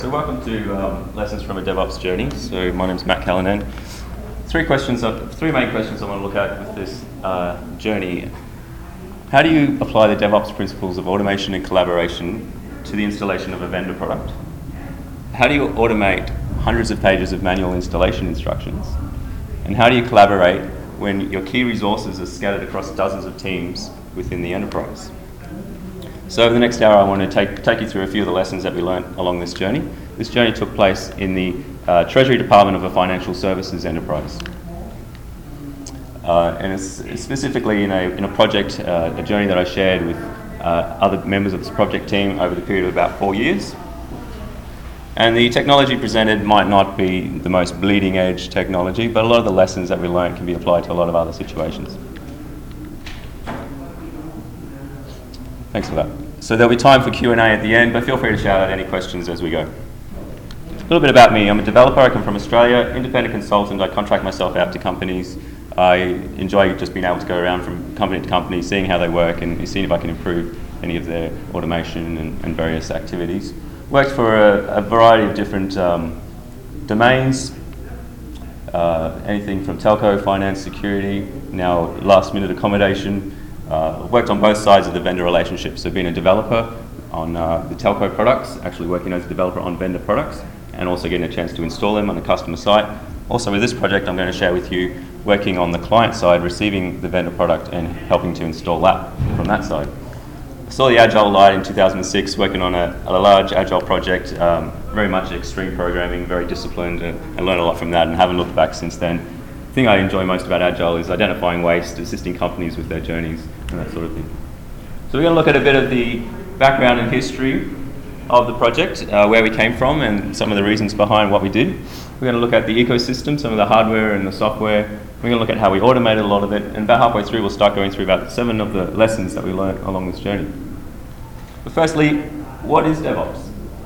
So welcome to Lessons from a DevOps Journey. So my name's Matt Callanan. Three main questions I want to look at with this journey. How do you apply the DevOps principles of automation and collaboration to the installation of a vendor product? How do you automate hundreds of pages of manual installation instructions? And how do you collaborate when your key resources are scattered across dozens of teams within the enterprise? So over the next hour, I want to take you through a few of the lessons that we learned along this journey. This journey took place in the Treasury Department of a financial services enterprise. And it's specifically in a project, a journey that I shared with other members of this project team over the period of about 4 years. And the technology presented might not be the most bleeding edge technology, but a lot of the lessons that we learned can be applied to a lot of other situations. Thanks for that. So there'll be time for Q&A at the end, but feel free to shout out any questions as we go. A little bit about me. I'm a developer. I come from Australia, independent consultant. I contract myself out to companies. I enjoy just being able to go around from company to company, seeing how they work and seeing if I can improve any of their automation and various activities. Worked for a variety of different domains, anything from telco, finance, security, now last minute accommodation. Worked on both sides of the vendor relationship, so being a developer on the telco products, actually working as a developer on vendor products, and also getting a chance to install them on the customer site. Also with this project, I'm going to share with you working on the client side, receiving the vendor product and helping to install that from that side. I saw the Agile light in 2006, working on a large Agile project, very much extreme programming, very disciplined, and learned a lot from that and haven't looked back since then. The thing I enjoy most about Agile is identifying waste, assisting companies with their journeys, and that sort of thing. So we're going to look at a bit of the background and history of the project, where we came from and some of the reasons behind what we did. We're going to look at the ecosystem, some of the hardware and the software. We're going to look at how we automated a lot of it, and about halfway through we'll start going through about 7 of the lessons that we learned along this journey. But firstly, what is DevOps?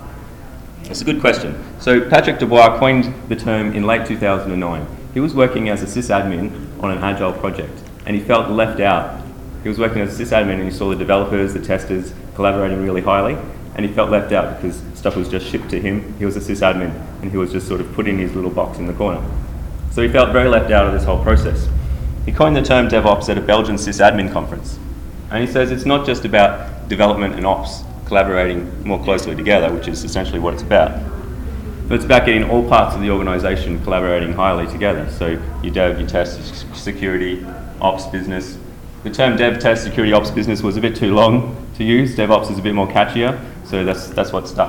It's a good question. So Patrick Dubois coined the term in late 2009. He was working as a sysadmin on an Agile project, and he felt left out. He was working as a sysadmin and he saw the developers, the testers collaborating really highly, and he felt left out because stuff was just shipped to him. He was a sysadmin and he was just sort of put in his little box in the corner. So he felt very left out of this whole process. He coined the term DevOps at a Belgian sysadmin conference. And he says it's not just about development and ops collaborating more closely together, which is essentially what it's about. But it's about getting all parts of the organisation collaborating highly together. So your dev, your test, security, ops, business. The term dev, test, security, ops, business was a bit too long to use. DevOps is a bit more catchier, so that's what stuck.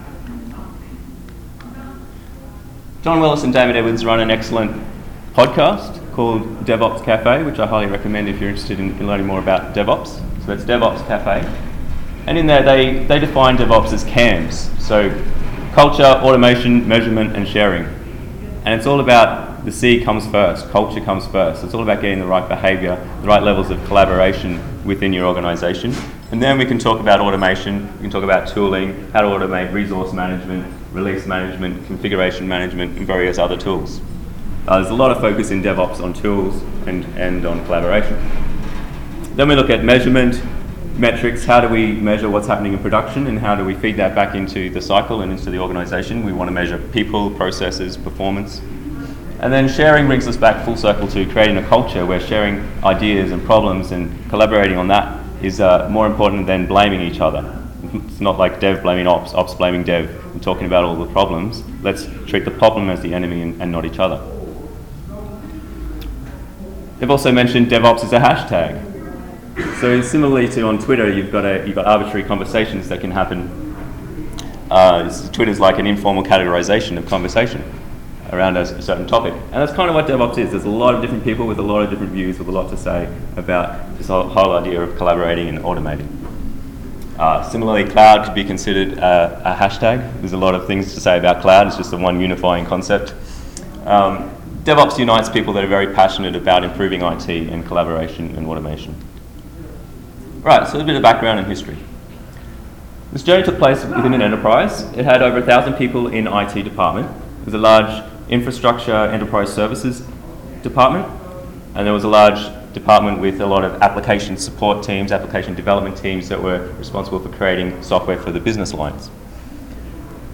John Willis and David Edwards run an excellent podcast called DevOps Cafe, which I highly recommend if you're interested in learning more about DevOps. So that's DevOps Cafe. And in there they define DevOps as CAMS. So culture, automation, measurement, and sharing. And it's all about the C comes first, culture comes first. It's all about getting the right behaviour, the right levels of collaboration within your organisation. And then we can talk about automation, we can talk about tooling, how to automate resource management, release management, configuration management, and various other tools. There's a lot of focus in DevOps on tools and on collaboration. Then we look at measurement, metrics, how do we measure what's happening in production and how do we feed that back into the cycle and into the organisation. We want to measure people, processes, performance. And then sharing brings us back full circle to creating a culture where sharing ideas and problems and collaborating on that is more important than blaming each other. It's not like dev blaming ops, ops blaming dev and talking about all the problems. Let's treat the problem as the enemy and not each other. They've also mentioned DevOps as a hashtag. So similarly to on Twitter, you've got arbitrary conversations that can happen. Twitter's like an informal categorization of conversation around a certain topic. And that's kind of what DevOps is. There's a lot of different people with a lot of different views with a lot to say about this whole idea of collaborating and automating. Similarly, cloud could be considered a hashtag. There's a lot of things to say about cloud. It's just the one unifying concept. DevOps unites people that are very passionate about improving IT and collaboration and automation. Right, so a bit of background and history. This journey took place within an enterprise. It had over 1,000 people in IT department. It was a large infrastructure enterprise services department, and there was a large department with a lot of application support teams, application development teams that were responsible for creating software for the business lines.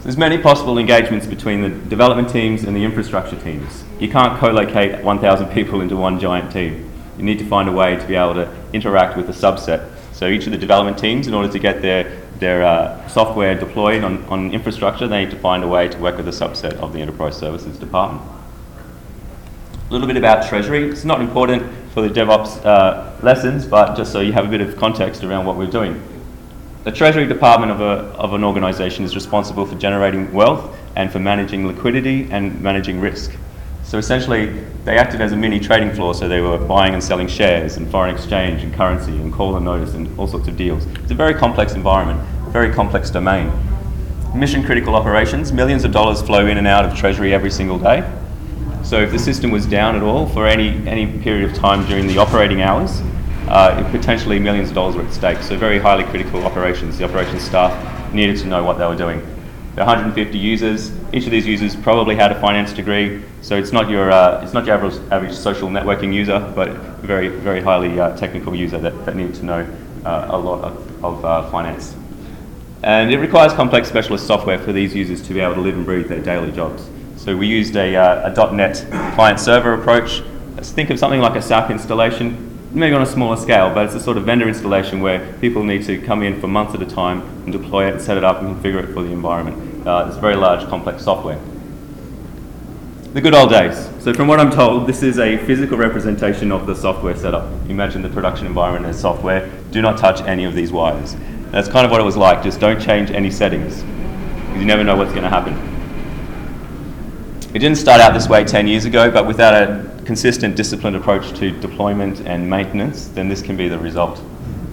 So there's many possible engagements between the development teams and the infrastructure teams. You can't co-locate 1,000 people into one giant team. You need to find a way to be able to interact with a subset. So each of the development teams, in order to get their software deployed on infrastructure, they need to find a way to work with a subset of the enterprise services department. A little bit about Treasury. It's not important for the DevOps lessons, but just so you have a bit of context around what we're doing. The Treasury department of an organisation is responsible for generating wealth and for managing liquidity and managing risk. So essentially, they acted as a mini trading floor, so they were buying and selling shares and foreign exchange and currency and call and notice and all sorts of deals. It's a very complex environment, a very complex domain. Mission critical operations, millions of dollars flow in and out of Treasury every single day. So if the system was down at all for any period of time during the operating hours, potentially millions of dollars were at stake. So very highly critical operations. The operations staff needed to know what they were doing. There are 150 users. Each of these users probably had a finance degree. So it's not your average social networking user, but a very, very highly technical user that needed to know a lot of finance. And it requires complex specialist software for these users to be able to live and breathe their daily jobs. So we used a .NET client-server approach. Let's think of something like a SAP installation, maybe on a smaller scale, but it's a sort of vendor installation where people need to come in for months at a time and deploy it, set it up, and configure it for the environment. It's very large, complex software. The good old days. So from what I'm told, this is a physical representation of the software setup. Imagine the production environment as software. Do not touch any of these wires. That's kind of what it was like. Just don't change any settings, because you never know what's going to happen. It didn't start out this way 10 years ago, but without a consistent, disciplined approach to deployment and maintenance, then this can be the result.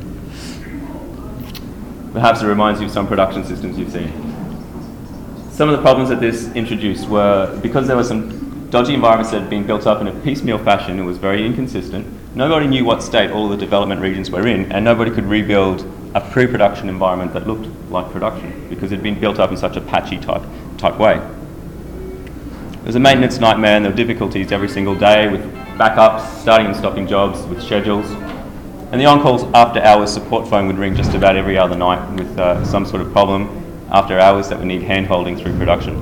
Perhaps it reminds you of some production systems you've seen. Some of the problems that this introduced were because there were some dodgy environments that had been built up in a piecemeal fashion. It was very inconsistent. Nobody knew what state all the development regions were in, and nobody could rebuild a pre-production environment that looked like production because it had been built up in such a patchy type way. It was a maintenance nightmare, and there were difficulties every single day with backups, starting and stopping jobs, with schedules. And the on-calls after hours support phone would ring just about every other night with some sort of problem after hours that would need hand-holding through production.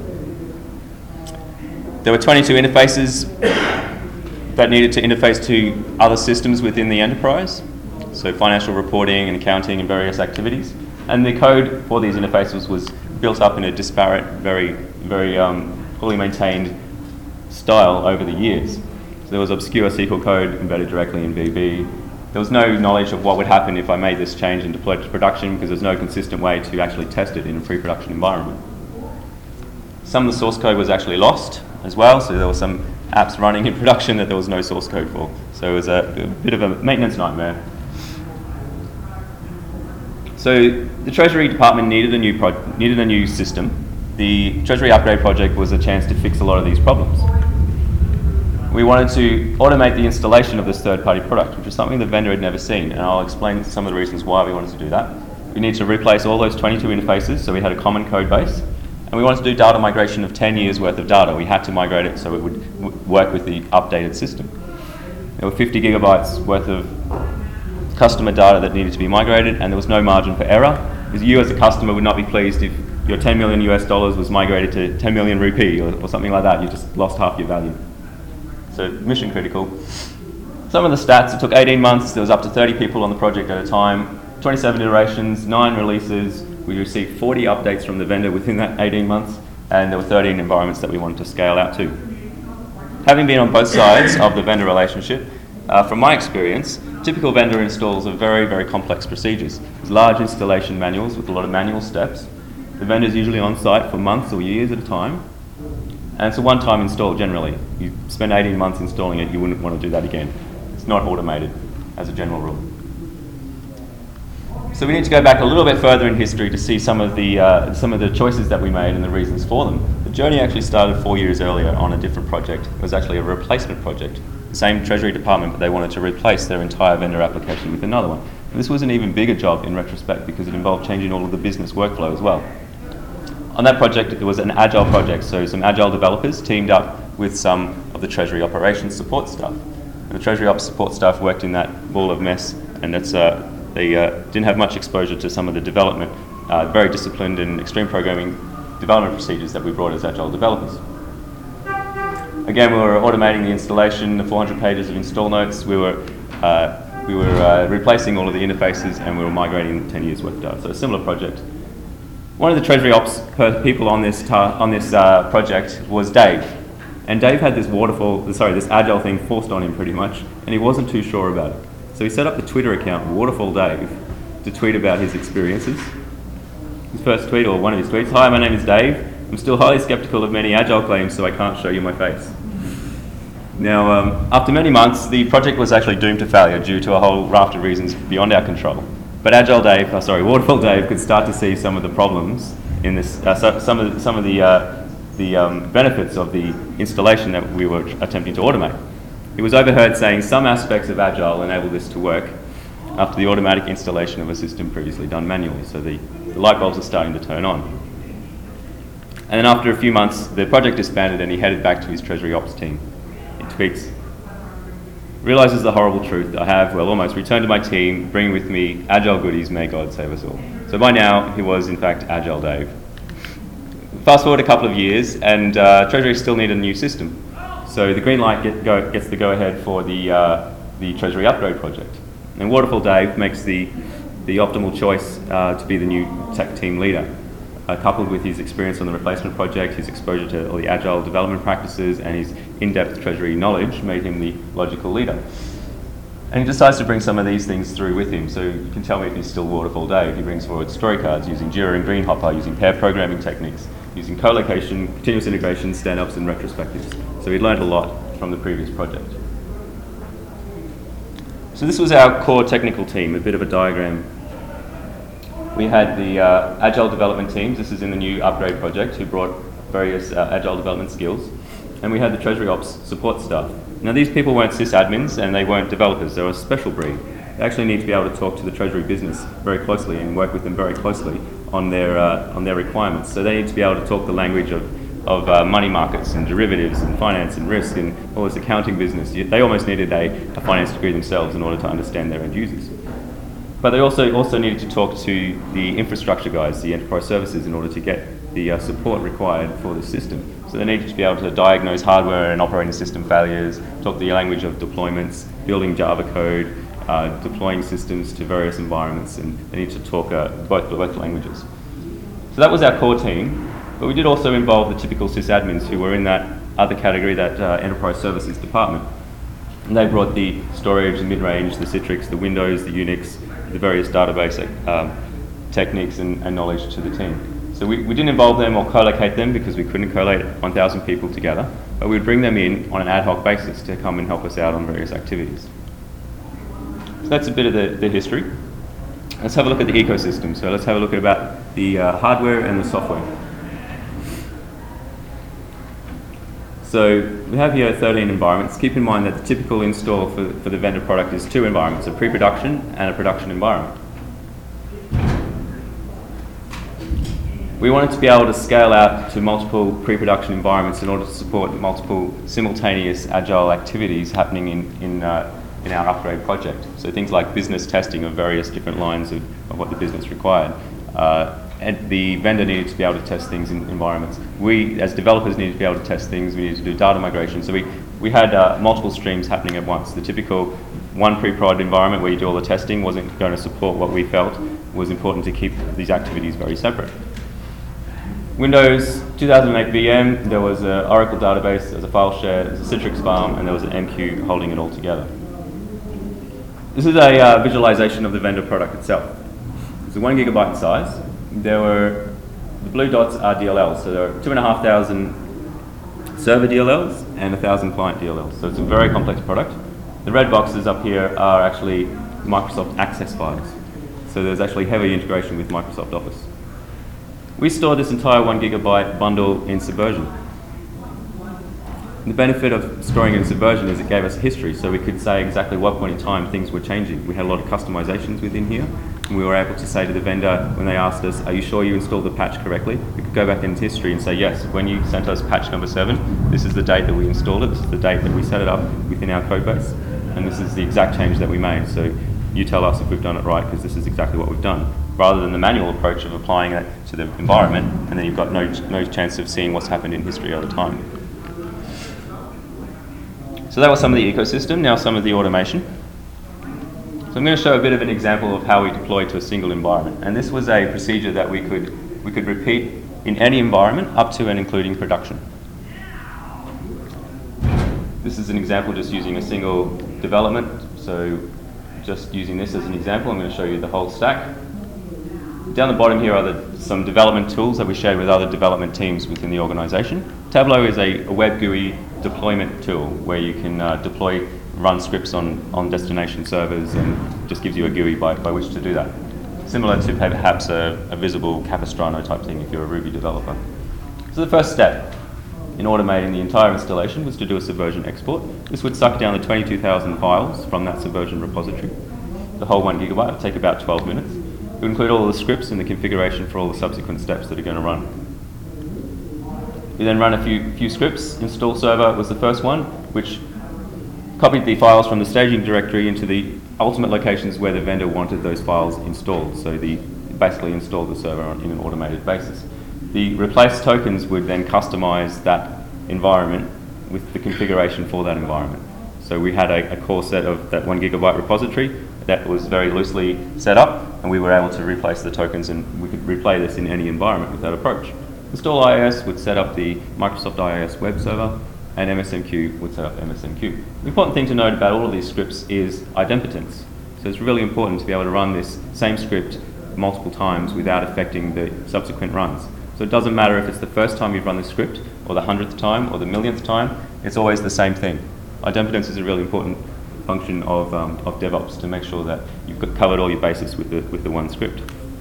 There were 22 interfaces that needed to interface to other systems within the enterprise, so financial reporting and accounting and various activities. And the code for these interfaces was built up in a disparate, very poorly maintained style over the years. So there was obscure SQL code embedded directly in VB. There was no knowledge of what would happen if I made this change and deployed it to production, because there's no consistent way to actually test it in a pre-production environment. Some of the source code was actually lost as well, so there were some apps running in production that there was no source code for. So it was a bit of a maintenance nightmare. So the Treasury department needed a new system. The Treasury upgrade project was a chance to fix a lot of these problems. We wanted to automate the installation of this third-party product, which was something the vendor had never seen, and I'll explain some of the reasons why we wanted to do that. We needed to replace all those 22 interfaces, so we had a common code base, and we wanted to do data migration of 10 years worth of data. We had to migrate it so it would work with the updated system. There were 50 gigabytes worth of customer data that needed to be migrated, and there was no margin for error, because you as a customer would not be pleased if your 10 million US dollars was migrated to 10 million rupee or something like that. You just lost half your value. So mission critical. Some of the stats, it took 18 months. There was up to 30 people on the project at a time, 27 iterations, 9 releases. We received 40 updates from the vendor within that 18 months, and there were 13 environments that we wanted to scale out to. Having been on both sides of the vendor relationship, from my experience, typical vendor installs are very, very complex procedures. There's large installation manuals with a lot of manual steps. The vendor's usually on site for months or years at a time. And it's a one-time install generally. You spend 18 months installing it, you wouldn't want to do that again. It's not automated as a general rule. So we need to go back a little bit further in history to see some of the choices that we made and the reasons for them. The journey actually started 4 years earlier on a different project. It was actually a replacement project. The same Treasury department, but they wanted to replace their entire vendor application with another one. And this was an even bigger job in retrospect because it involved changing all of the business workflow as well. On that project, it was an agile project, so some agile developers teamed up with some of the Treasury operations support staff. And the Treasury ops support staff worked in that ball of mess, and they didn't have much exposure to some of the development, very disciplined and extreme programming development procedures that we brought as Agile developers. Again, we were automating the installation, the 400 pages of install notes. We were replacing all of the interfaces, and we were migrating 10 years worth of data. So a similar project. One of the Treasury Ops people on this project was Dave. And Dave had this this Agile thing forced on him pretty much, and he wasn't too sure about it. So he set up the Twitter account, Waterfall Dave, to tweet about his experiences. His first tweet, or one of his tweets: "Hi, my name is Dave. I'm still highly skeptical of many Agile claims, so I can't show you my face." Now, after many months, the project was actually doomed to failure due to a whole raft of reasons beyond our control. But Waterfall Dave could start to see some of the problems in this, some of the benefits of the installation that we were attempting to automate. He was overheard saying some aspects of Agile enable this to work after the automatic installation of a system previously done manually. So the light bulbs are starting to turn on. And then after a few months, the project disbanded and he headed back to his Treasury Ops team. He tweets, "Realizes the horrible truth. I have, almost returned to my team, bringing with me Agile goodies, may God save us all." So by now, he was in fact Agile Dave. Fast forward a couple of years, and Treasury still needed a new system. So the green light gets the go-ahead for the Treasury Upgrade project. And Waterfall Dave makes the optimal choice to be the new tech team leader. Coupled with his experience on the replacement project, his exposure to all the Agile development practices, and his in-depth Treasury knowledge made him the logical leader. And he decides to bring some of these things through with him. So you can tell me if he's still Waterfall Dave. He brings forward story cards using Jira and Greenhopper, using pair programming techniques, using co-location, continuous integration, stand-ups, and retrospectives. So he'd learned a lot from the previous project. So this was our core technical team, a bit of a diagram. We had the Agile development teams. This is in the new upgrade project, who brought various Agile development skills. And we had the Treasury Ops support staff. Now these people weren't sysadmins and they weren't developers. They were a special breed. They actually need to be able to talk to the Treasury business very closely and work with them very closely on their requirements. So they need to be able to talk the language of money markets and derivatives and finance and risk and all this accounting business. They almost needed a finance degree themselves in order to understand their end users. But they also needed to talk to the infrastructure guys, the enterprise services, in order to get the support required for the system. So they needed to be able to diagnose hardware and operating system failures, talk the language of deployments, building Java code, deploying systems to various environments, and they need to talk both languages. So that was our core team, but we did also involve the typical sysadmins who were in that other category, that enterprise services department. And they brought the storage, the mid-range, the Citrix, the Windows, the Unix, the various database techniques and knowledge to the team. So we didn't involve them or co-locate them because we couldn't collate 1,000 people together, but we'd bring them in on an ad hoc basis to come and help us out on various activities. So that's a bit of the history. Let's have a look at the ecosystem. So let's have a look at about the hardware and the software. So we have here 13 environments. Keep in mind that the typical install for the vendor product is 2 environments, a pre-production and a production environment. We wanted to be able to scale out to multiple pre-production environments in order to support multiple simultaneous agile activities happening in our upgrade project. So things like business testing of various different lines of what the business required. And the vendor needed to be able to test things in environments. We, as developers, needed to be able to test things. We needed to do data migration. So we had multiple streams happening at once. The typical one pre-prod environment where you do all the testing wasn't going to support what we felt was important to keep these activities very separate. Windows 2008 VM, there was an Oracle database, there was a file share, there was a Citrix farm, and there was an MQ holding it all together. This is a visualization of the vendor product itself. It's 1 gigabyte in size. The blue dots are DLLs, so there are 2,500 server DLLs and 1,000 client DLLs. So it's a very complex product. The red boxes up here are actually Microsoft Access files. So there's actually heavy integration with Microsoft Office. We stored this entire 1 gigabyte bundle in Subversion. The benefit of storing in Subversion is it gave us a history, so we could say exactly what point in time things were changing. We had a lot of customizations within here, and we were able to say to the vendor when they asked us, "Are you sure you installed the patch correctly?" We could go back into history and say, "Yes, when you sent us patch number 7, this is the date that we installed it, this is the date that we set it up within our code base, and this is the exact change that we made. So you tell us if we've done it right, because this is exactly what we've done." rather than the manual approach of applying it to the environment, and then you've got no chance of seeing what's happened in history over time. So that was some of the ecosystem, now some of the automation. So I'm going to show a bit of an example of how we deploy to a single environment. And this was a procedure that we could repeat in any environment up to and including production. This is an example just using a single development. So just using this as an example, I'm going to show you the whole stack. Down the bottom here are some development tools that we shared with other development teams within the organization. Tableau is a web GUI deployment tool where you can run scripts on destination servers, and just gives you a GUI by which to do that. Similar to perhaps a visible Capistrano type thing if you're a Ruby developer. So the first step in automating the entire installation was to do a Subversion export. This would suck down the 22,000 files from that Subversion repository. The whole 1 gigabyte would take about 12 minutes. It would include all the scripts and the configuration for all the subsequent steps that are going to run. We then run a few scripts. Install server was the first one, which copied the files from the staging directory into the ultimate locations where the vendor wanted those files installed. So basically installed the server in an automated basis. The replace tokens would then customize that environment with the configuration for that environment. So we had a core set of that 1 gigabyte repository that was very loosely set up, and we were able to replace the tokens, and we could replay this in any environment with that approach. Install IIS would set up the Microsoft IIS web server, and MSMQ would set up MSMQ. The important thing to note about all of these scripts is idempotence. So it's really important to be able to run this same script multiple times without affecting the subsequent runs. So it doesn't matter if it's the first time you've run the script, or the 100th time, or the 1,000,000th time, it's always the same thing. Idempotence is a really important function of DevOps to make sure that you've covered all your bases with the one script.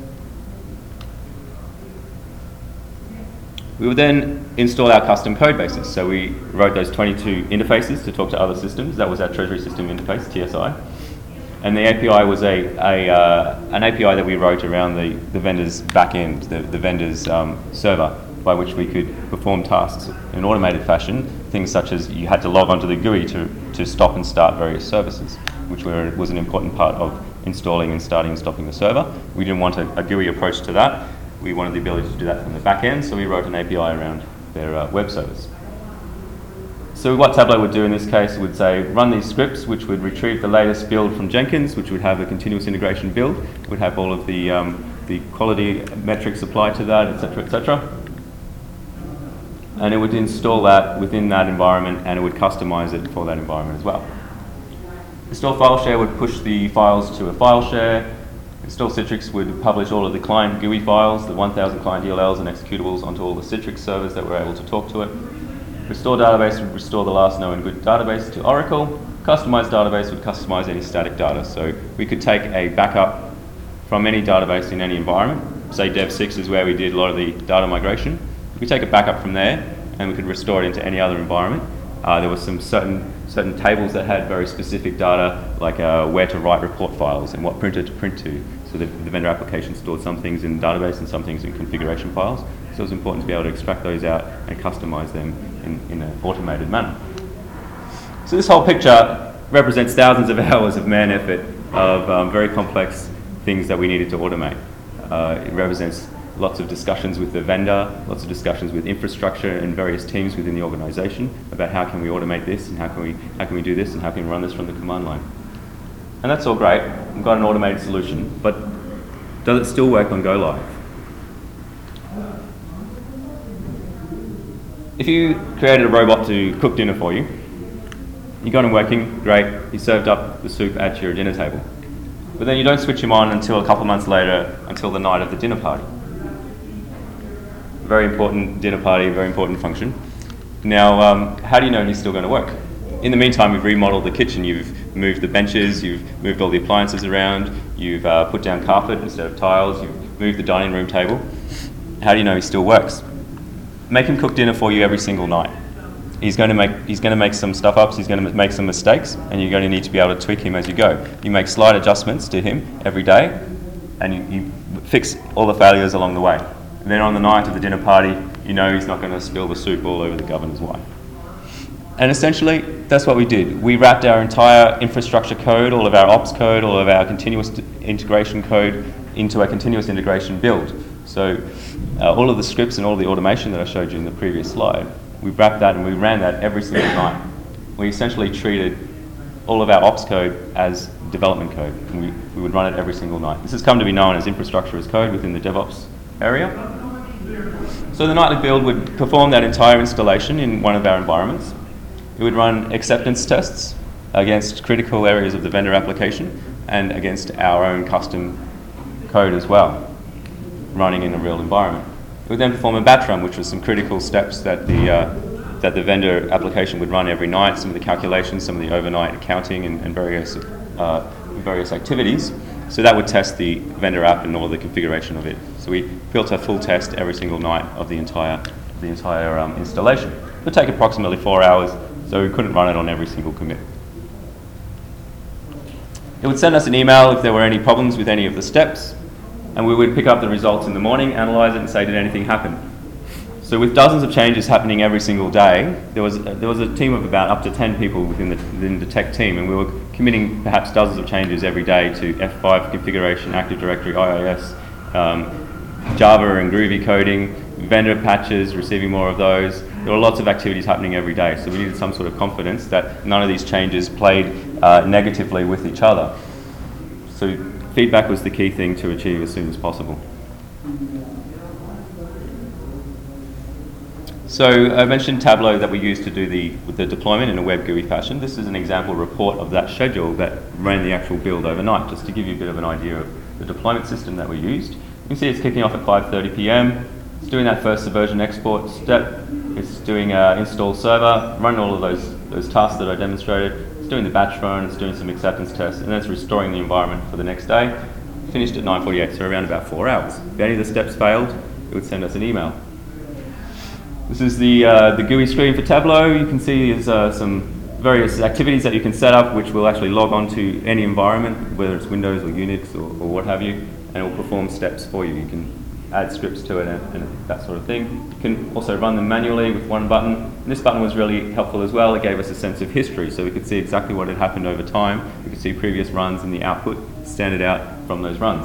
We would then install our custom code bases. So we wrote those 22 interfaces to talk to other systems. That was our Treasury System Interface, TSI. And the API was an API that we wrote around the vendor's backend, the vendor's server, by which we could perform tasks in an automated fashion. Things such as you had to log onto the GUI to stop and start various services, which was an important part of installing and starting and stopping the server. We didn't want a GUI approach to that. We wanted the ability to do that from the back end, so we wrote an API around their web servers. So what Tableau would do in this case would say, run these scripts, which would retrieve the latest build from Jenkins, which would have a continuous integration build, would have all of the quality metrics applied to that, etc., etc. And it would install that within that environment, and it would customize it for that environment as well. Install file share would push the files to a file share. Install Citrix would publish all of the client GUI files, the 1,000 client DLLs and executables onto all the Citrix servers that were able to talk to it. Restore database would restore the last known good database to Oracle. Customize database would customize any static data. So we could take a backup from any database in any environment. Say Dev6 is where we did a lot of the data migration. We could take a backup from there, and we could restore it into any other environment. There were some certain tables that had very specific data, like where to write report files and what printer to print to. So the vendor application stored some things in the database and some things in configuration files. So it was important to be able to extract those out and customize them in an automated manner. So this whole picture represents thousands of hours of man effort of very complex things that we needed to automate. It represents lots of discussions with the vendor, lots of discussions with infrastructure and various teams within the organization about how can we automate this, and how can we do this, and how can we run this from the command line. And that's all great. We've got an automated solution, but does it still work on go live? If you created a robot to cook dinner for you, you got him working, great, he served up the soup at your dinner table. But then you don't switch him on until a couple of months later, until the night of the dinner party. Very important dinner party, very important function. Now, how do you know he's still going to work? In the meantime, we've remodeled the kitchen. You've moved the benches, you've moved all the appliances around, you've put down carpet instead of tiles, you've moved the dining room table. How do you know he still works? Make him cook dinner for you every single night. He's going to make some stuff ups, he's going to make some mistakes, and you're going to need to be able to tweak him as you go. You make slight adjustments to him every day, and you fix all the failures along the way. And then on the night of the dinner party, you know he's not going to spill the soup all over the governor's wife. And essentially, that's what we did. We wrapped our entire infrastructure code, all of our ops code, all of our continuous integration code into a continuous integration build. So all of the scripts and all the automation that I showed you in the previous slide, we wrapped that and we ran that every single night. We essentially treated all of our ops code as development code, and we would run it every single night. This has come to be known as infrastructure as code within the DevOps area. So the nightly build would perform that entire installation in one of our environments. It would run acceptance tests against critical areas of the vendor application and against our own custom code as well, running in a real environment. It would then perform a batch run, which was some critical steps that the vendor application would run every night, some of the calculations, some of the overnight accounting and various activities. So that would test the vendor app and all the configuration of it. So we built a full test every single night of the entire installation. It would take approximately 4 hours, so we couldn't run it on every single commit. It would send us an email if there were any problems with any of the steps, and we would pick up the results in the morning, analyze it, and say, did anything happen? So with dozens of changes happening every single day, there was a team of about up to 10 people within the tech team, and we were committing perhaps dozens of changes every day to F5 configuration, Active Directory, IIS, Java and Groovy coding, vendor patches, receiving more of those. There were lots of activities happening every day, so we needed some sort of confidence that none of these changes played negatively with each other. So feedback was the key thing to achieve as soon as possible. So I mentioned Tableau that we used to do the deployment in a web GUI fashion. This is an example report of that schedule that ran the actual build overnight, just to give you a bit of an idea of the deployment system that we used. You can see it's kicking off at 5:30 p.m. It's doing that first Subversion export step. It's doing install server, running all of those tasks that I demonstrated. It's doing the batch run, it's doing some acceptance tests, and then it's restoring the environment for the next day. Finished at 9:48, so around about 4 hours. If any of the steps failed, it would send us an email. This is the GUI screen for Tableau. You can see there's some various activities that you can set up which will actually log on to any environment, whether it's Windows or Unix or what have you, and it will perform steps for you. You can add scripts to it and that sort of thing. You can also run them manually with one button. And this button was really helpful as well. It gave us a sense of history, so we could see exactly what had happened over time. We could see previous runs and the output standard out from those runs.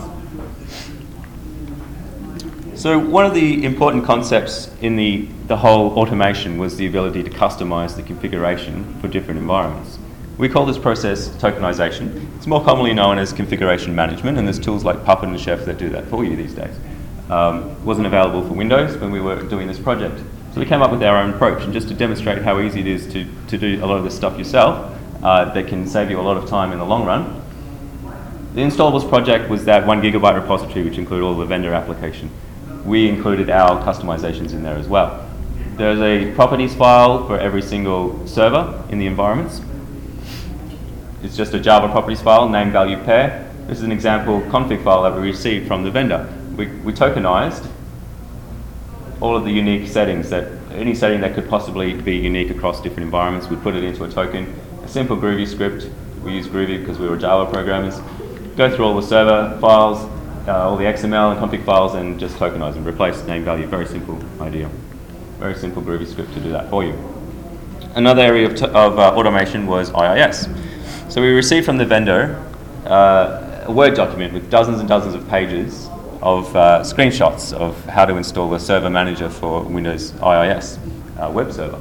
So one of the important concepts in the whole automation was the ability to customize the configuration for different environments. We call this process tokenization. It's more commonly known as configuration management, and there's tools like Puppet and Chef that do that for you these days. Wasn't available for Windows when we were doing this project. So we came up with our own approach, and just to demonstrate how easy it is to do a lot of this stuff yourself, that can save you a lot of time in the long run. The Installables project was that 1 gigabyte repository which included all the vendor application. We included our customizations in there as well. There's a properties file for every single server in the environments. It's just a Java properties file, name, value, pair. This is an example config file that we received from the vendor. We tokenized all of the unique settings, any setting that could possibly be unique across different environments. We put it into a token, a simple Groovy script. We use Groovy because we were Java programmers. Go through all the server files, all the XML and config files, and just tokenize them, replace name value. Very simple idea. Very simple Groovy script to do that for you. Another area of automation was IIS. So we received from the vendor a Word document with dozens and dozens of pages of screenshots of how to install the server manager for Windows IIS web server.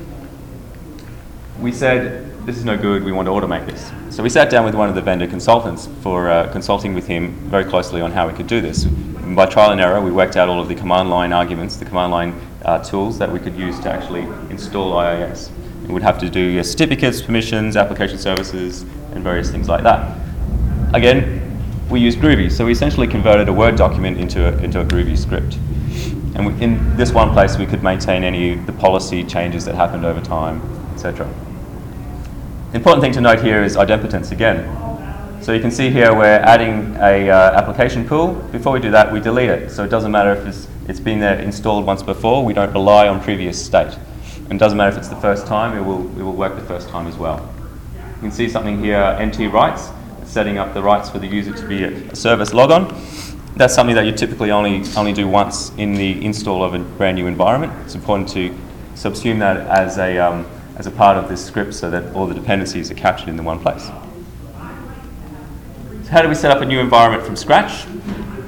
We said, this is no good, we want to automate this. So we sat down with one of the vendor consultants for consulting with him very closely on how we could do this. And by trial and error, we worked out all of the command line arguments, the command line tools that we could use to actually install IIS. We would have to do certificates, permissions, application services, and various things like that. Again, we used Groovy, so we essentially converted a Word document into a Groovy script. And in this one place, we could maintain any of the policy changes that happened over time, etc. The important thing to note here is idempotence again. So you can see here we're adding a application pool. Before we do that, we delete it. So it doesn't matter if it's been there installed once before. We don't rely on previous state. And it doesn't matter if it's the first time. It will work the first time as well. You can see something here, NT rights, setting up the rights for the user to be a service logon. That's something that you typically only do once in the install of a brand new environment. It's important to subsume that as a part of this script so that all the dependencies are captured in the one place. So how do we set up a new environment from scratch?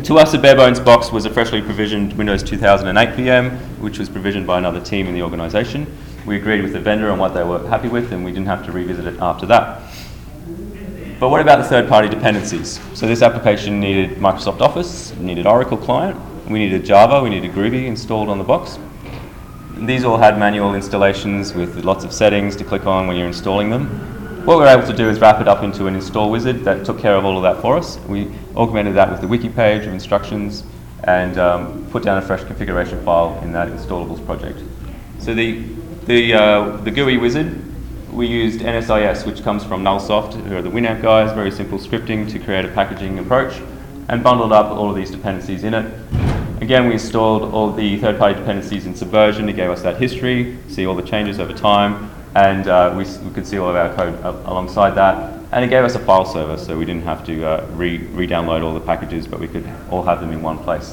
To us, a bare bones box was a freshly provisioned Windows 2008 VM, which was provisioned by another team in the organisation. We agreed with the vendor on what they were happy with, and we didn't have to revisit it after that. But what about the third-party dependencies? So this application needed Microsoft Office, it needed Oracle client, we needed Java, we needed Groovy installed on the box. And these all had manual installations with lots of settings to click on when you're installing them. What we were able to do is wrap it up into an install wizard that took care of all of that for us. We augmented that with the wiki page of instructions and put down a fresh configuration file in that installables project. So the GUI wizard, we used NSIS, which comes from Nullsoft, who are the Winamp guys, very simple scripting to create a packaging approach, and bundled up all of these dependencies in it. Again, we installed all the third-party dependencies in Subversion. It gave us that history, see all the changes over time, and we could see all of our code alongside that. And it gave us a file server, so we didn't have to re-download all the packages, but we could all have them in one place.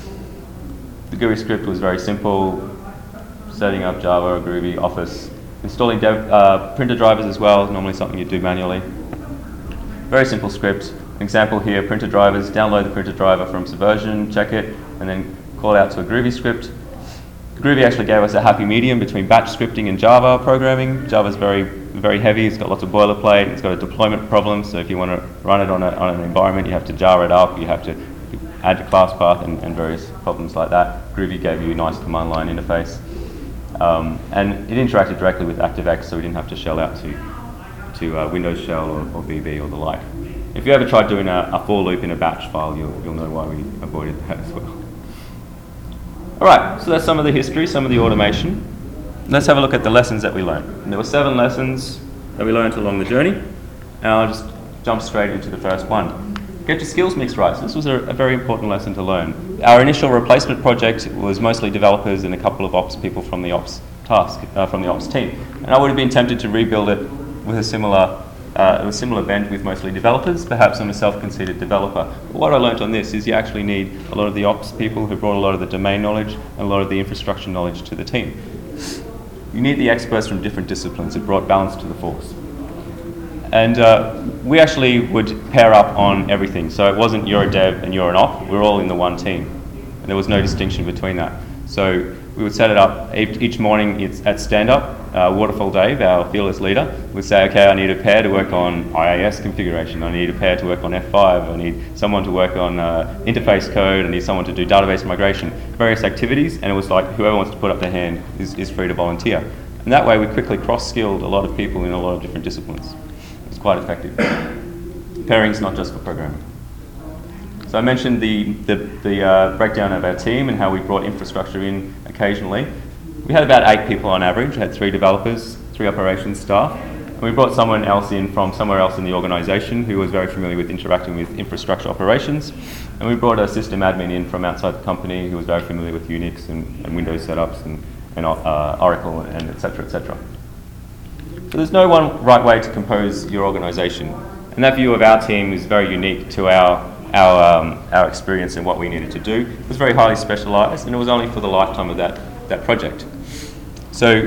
The GUI script was very simple, setting up Java, Groovy, Office, installing printer drivers as well, normally something you do manually. Very simple script. An example here, printer drivers, download the printer driver from Subversion, check it, and then call out to a Groovy script. Groovy actually gave us a happy medium between batch scripting and Java programming. Java's very heavy, it's got lots of boilerplate, it's got a deployment problem, so if you want to run it on an environment, you have to jar it up, you have to add your class path and various problems like that. Groovy gave you a nice command line interface. And it interacted directly with ActiveX, so we didn't have to shell out to Windows Shell or VB or the like. If you ever tried doing a for loop in a batch file, you'll know why we avoided that as well. Alright, so that's some of the history, some of the automation. Let's have a look at the lessons that we learned. And there were 7 lessons that we learned along the journey, and I'll just jump straight into the first one. Get your skills mix right. So this was a very important lesson to learn. Our initial replacement project was mostly developers and a couple of ops people from the ops team. And I would have been tempted to rebuild it with a similar bent with mostly developers. Perhaps I'm a self-conceited developer. But what I learned on this is you actually need a lot of the ops people who brought a lot of the domain knowledge and a lot of the infrastructure knowledge to the team. You need the experts from different disciplines. It brought balance to the force. And we actually would pair up on everything. So it wasn't you're a dev and you're an op. We're all in the one team. And there was no distinction between that. So we would set it up each morning at stand-up. Waterfall Dave, our fearless leader, would say, okay, I need a pair to work on IIS configuration. I need a pair to work on F5. I need someone to work on interface code. I need someone to do database migration. Various activities. And it was like whoever wants to put up their hand is free to volunteer. And that way we quickly cross-skilled a lot of people in a lot of different disciplines. Quite effective. Pairing is not just for programming. So I mentioned the breakdown of our team and how we brought infrastructure in occasionally. We had about 8 people on average. We had 3 developers, 3 operations staff, and we brought someone else in from somewhere else in the organisation who was very familiar with interacting with infrastructure operations, and we brought a system admin in from outside the company who was very familiar with Unix and Windows setups and Oracle and et cetera, et cetera. So there's no one right way to compose your organisation, and that view of our team is very unique to our experience and what we needed to do. It was very highly specialised, and it was only for the lifetime of that project. So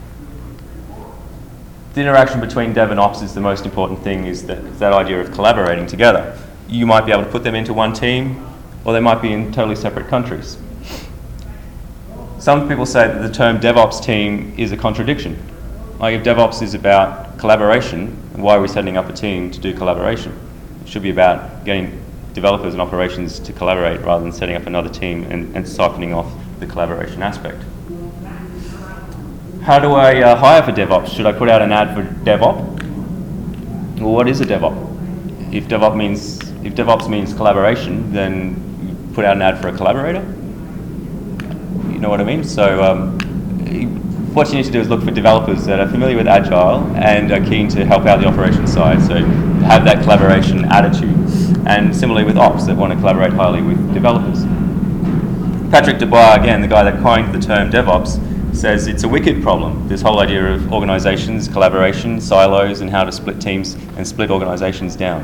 the interaction between dev and ops is the most important thing, is that idea of collaborating together. You might be able to put them into one team, or they might be in totally separate countries. Some people say that the term DevOps team is a contradiction. Like if DevOps is about collaboration, why are we setting up a team to do collaboration? It should be about getting developers and operations to collaborate rather than setting up another team and siphoning off the collaboration aspect. How do I hire for DevOps? Should I put out an ad for DevOps? Well, what is a DevOps? If DevOps means collaboration, then you put out an ad for a collaborator. You know what I mean? So what you need to do is look for developers that are familiar with Agile and are keen to help out the operations side, so have that collaboration attitude. And similarly with ops, that want to collaborate highly with developers. Patrick Dubois, again, the guy that coined the term DevOps, says it's a wicked problem, this whole idea of organizations, collaboration, silos, and how to split teams and split organizations down.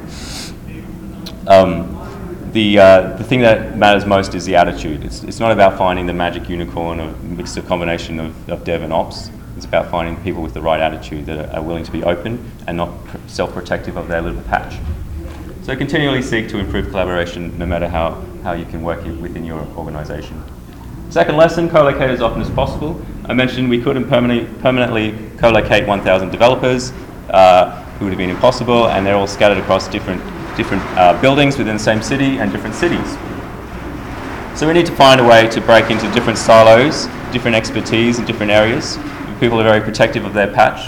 The thing that matters most is the attitude. It's not about finding the magic unicorn or mixed combination of dev and ops. It's about finding people with the right attitude that are willing to be open and not self-protective of their little patch. So continually seek to improve collaboration no matter how how you can work it within your organization. Second lesson, co-locate as often as possible. I mentioned we couldn't permanently co-locate 1,000 developers. It would have been impossible, and they're all scattered across different buildings within the same city and different cities. So we need to find a way to break into different silos, different expertise in different areas. People are very protective of their patch.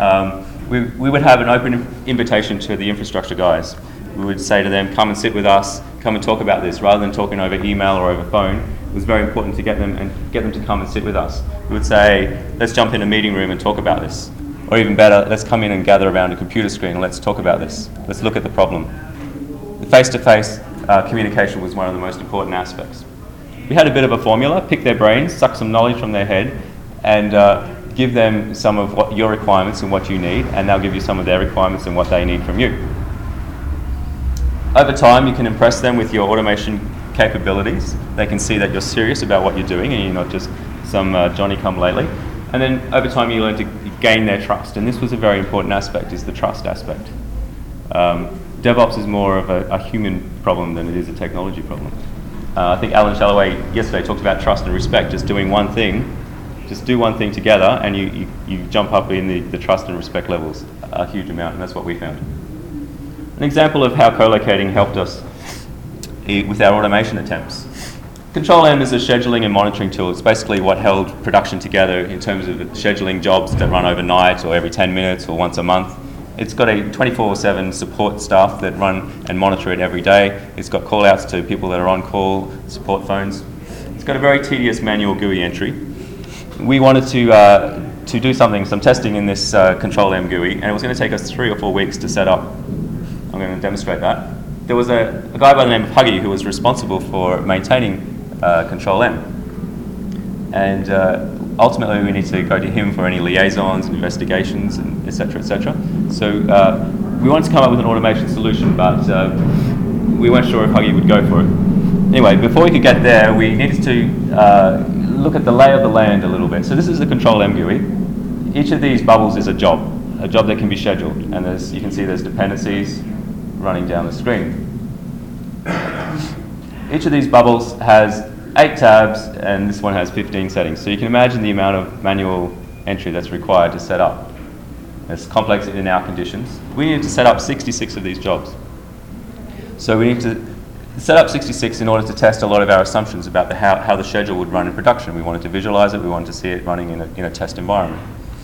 We would have an open invitation to the infrastructure guys. We would say to them, come and sit with us, come and talk about this, rather than talking over email or over phone. It was very important to get them to come and sit with us. We would say, let's jump in a meeting room and talk about this. Or even better, let's come in and gather around a computer screen and let's talk about this. Let's look at the problem. The face-to-face communication was one of the most important aspects. We had a bit of a formula: pick their brains, suck some knowledge from their head, and give them some of what your requirements and what you need, and they'll give you some of their requirements and what they need from you. Over time, you can impress them with your automation capabilities. They can see that you're serious about what you're doing and you're not just some Johnny-come-lately. And then over time, you learn to gain their trust. And this was a very important aspect, is the trust aspect. DevOps is more of a human problem than it is a technology problem. I think Alan Shalloway yesterday talked about trust and respect, just doing one thing. Just do one thing together and you jump up in the trust and respect levels a huge amount, and that's what we found. An example of how co-locating helped us with our automation attempts. Control-M is a scheduling and monitoring tool. It's basically what held production together in terms of scheduling jobs that run overnight or every 10 minutes or once a month. It's got a 24/7 support staff that run and monitor it every day. It's got call-outs to people that are on call, support phones. It's got a very tedious manual GUI entry. We wanted to do some testing in this Control-M GUI, and it was going to take us 3 or 4 weeks to set up. I'm going to demonstrate that. There was a guy by the name of Huggy who was responsible for maintaining Control-M. And ultimately, we need to go to him for any liaisons, investigations, and et cetera, et cetera. So we wanted to come up with an automation solution, but we weren't sure if Huggy would go for it. Anyway, before we could get there, we needed to look at the lay of the land a little bit. So this is the Control-M GUI. Each of these bubbles is a job that can be scheduled. And you can see there's dependencies running down the screen. Each of these bubbles has 8 tabs, and this one has 15 settings. So you can imagine the amount of manual entry that's required to set up. It's complex in our conditions. We needed to set up 66 of these jobs. So we need to set up 66 in order to test a lot of our assumptions about how the schedule would run in production. We wanted to visualize it, we wanted to see it running in a test environment.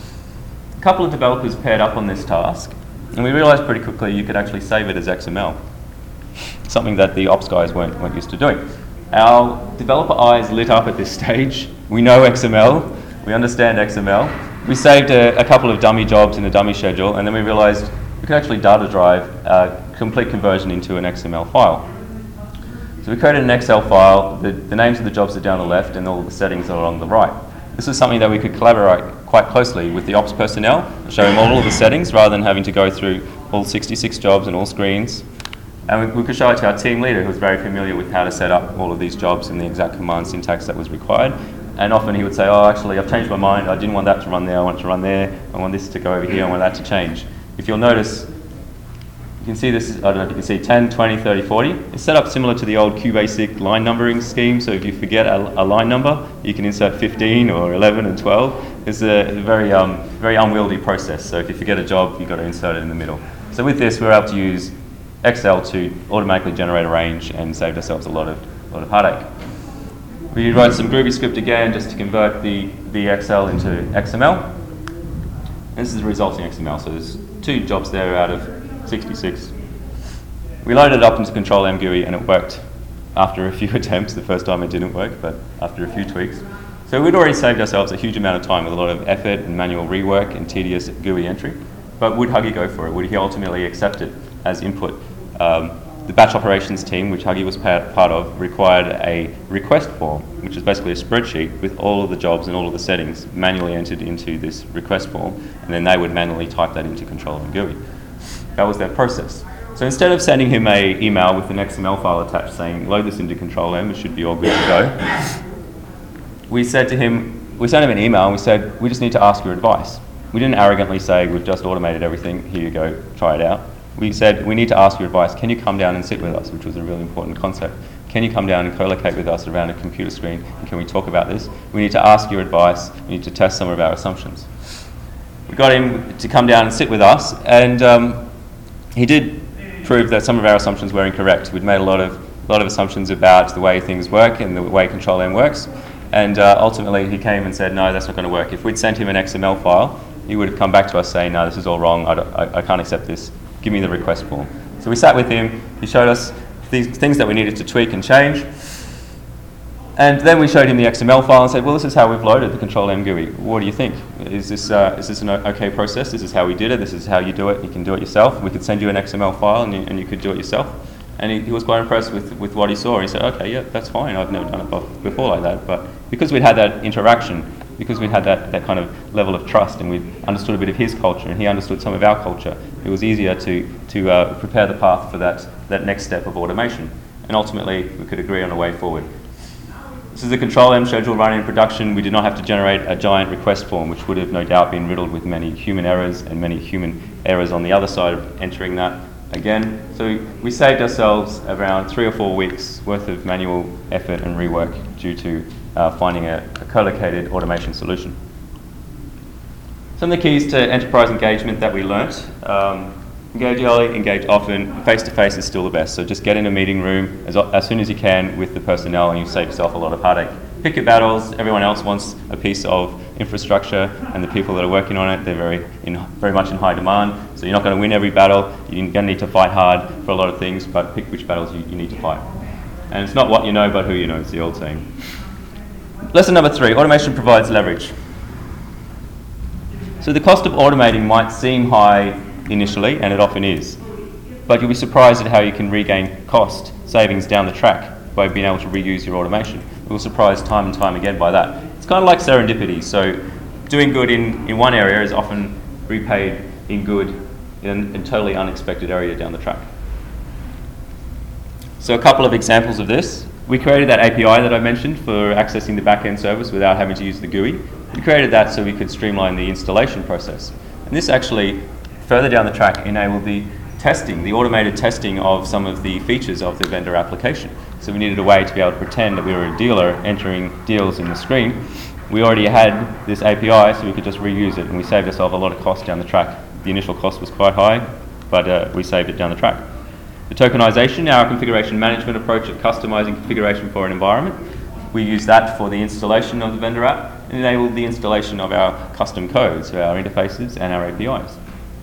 A couple of developers paired up on this task, and we realized pretty quickly you could actually save it as XML, something that the ops guys weren't used to doing. Our developer eyes lit up at this stage. We know XML, we understand XML. We saved a couple of dummy jobs in a dummy schedule, and then we realized we could actually data drive a complete conversion into an XML file. So we created an Excel file. The names of the jobs are down the left, and all the settings are on the right. This is something that we could collaborate quite closely with the ops personnel, show them all of the settings rather than having to go through all 66 jobs and all screens. And we could show it to our team leader, who was very familiar with how to set up all of these jobs and the exact command syntax that was required. And often he would say, oh, actually, I've changed my mind. I didn't want that to run there. I want it to run there. I want this to go over here. I want that to change. If you'll notice, you can see this, I don't know if you can see 10, 20, 30, 40. It's set up similar to the old QBasic line numbering scheme. So if you forget a line number, you can insert 15 or 11 and 12. It's a very unwieldy process. So if you forget a job, you've got to insert it in the middle. So with this, we're able to use Excel to automatically generate a range and saved ourselves a lot of heartache. We wrote some Groovy script again just to convert the Excel into XML. And this is the resulting XML. So there's 2 jobs there out of 66. We loaded it up into Control-M GUI and it worked after a few attempts. The first time it didn't work, but after a few tweaks. So we'd already saved ourselves a huge amount of time with a lot of effort and manual rework and tedious GUI entry. But would Huggy go for it? Would he ultimately accept it as input? The batch operations team, which Huggy was part of, required a request form, which is basically a spreadsheet with all of the jobs and all of the settings manually entered into this request form, and then they would manually type that into Control-M GUI. That was their process. So instead of sending him an email with an XML file attached saying, load this into Control-M, it should be all good to go, we sent him an email and we said, we just need to ask your advice. We didn't arrogantly say, we've just automated everything, here you go, try it out. We said, we need to ask your advice. Can you come down and sit with us, which was a really important concept. Can you come down and co-locate with us around a computer screen, and can we talk about this? We need to ask your advice. We need to test some of our assumptions. We got him to come down and sit with us, and he did prove that some of our assumptions were incorrect. We'd made a lot of assumptions about the way things work and the way Control-M works, and ultimately he came and said, no, that's not going to work. If we'd sent him an XML file, he would have come back to us saying, no, this is all wrong, I can't accept this, give me the request form. So we sat with him, he showed us these things that we needed to tweak and change, and then we showed him the XML file and said, well, this is how we've loaded the Control-M GUI. What do you think? Is this an okay process? This is how we did it, this is how you do it, you can do it yourself. We could send you an XML file and you could do it yourself. And he was quite impressed with what he saw. He said, okay, yeah, that's fine, I've never done it before like that. But because we'd had that interaction, because we'd had that kind of level of trust, and we understood a bit of his culture and he understood some of our culture, it was easier to prepare the path for that next step of automation. And ultimately, we could agree on a way forward. This is the Control-M schedule running in production. We did not have to generate a giant request form, which would have no doubt been riddled with many human errors and many human errors on the other side of entering that again. So we saved ourselves around 3 or 4 weeks worth of manual effort and rework due to finding a co-located automation solution. Some of the keys to enterprise engagement that we learnt. Engage early, engage often. Face-to-face is still the best. So just get in a meeting room as soon as you can with the personnel, and you save yourself a lot of heartache. Pick your battles. Everyone else wants a piece of infrastructure, and the people that are working on it, they're very much in high demand. So you're not going to win every battle. You're going to need to fight hard for a lot of things, but pick which battles you need to fight. And it's not what you know, but who you know, is the old saying. Lesson number 3, automation provides leverage. So the cost of automating might seem high initially, and it often is, but you'll be surprised at how you can regain cost savings down the track by being able to reuse your automation. You'll be surprised time and time again by that. It's kind of like serendipity. So doing good in one area is often repaid in good in a totally unexpected area down the track. So a couple of examples of this. We created that API that I mentioned for accessing the back-end service without having to use the GUI. We created that so we could streamline the installation process. And this actually, further down the track, enabled the testing, the automated testing of some of the features of the vendor application. So we needed a way to be able to pretend that we were a dealer entering deals in the screen. We already had this API, so we could just reuse it, and we saved ourselves a lot of cost down the track. The initial cost was quite high, but we saved it down the track. The tokenization, our configuration management approach of customizing configuration for an environment, we use that for the installation of the vendor app and enabled the installation of our custom codes, so our interfaces and our APIs.